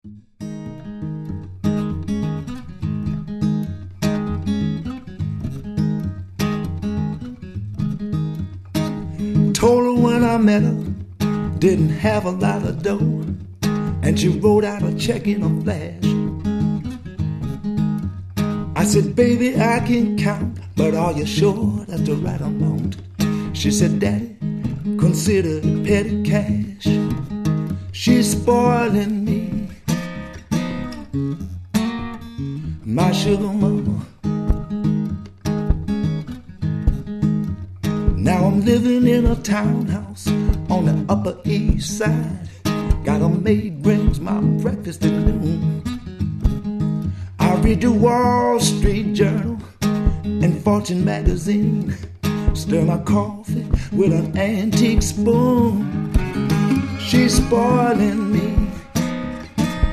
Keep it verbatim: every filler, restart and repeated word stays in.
Told her when I met her, didn't have a lot of dough, and she wrote out a check in a flash. I said, baby, I can count, but are you sure that's the right amount? She said, Daddy, consider it petty cash. She's spoiling me, my sugar mama. Now I'm living in a townhouse on the Upper East Side. Got a maid brings my breakfast at noon. I read the Wall Street Journal and Fortune magazine. Stir my coffee with an antique spoon. She's spoiling me,